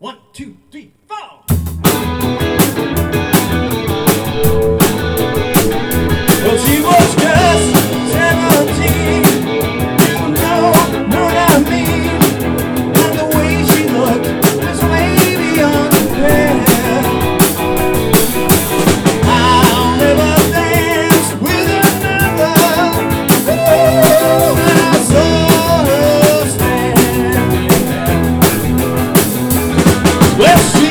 One, two, three, four. Well, she was just 17. No, not me. And the way she looked was way beyond compare. I'll never dance with another. Ooh, when I saw her standing there. Well,